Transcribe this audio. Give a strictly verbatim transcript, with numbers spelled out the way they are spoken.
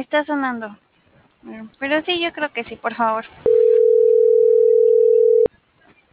está sonando. Mm, Pero sí, yo creo que sí, por favor.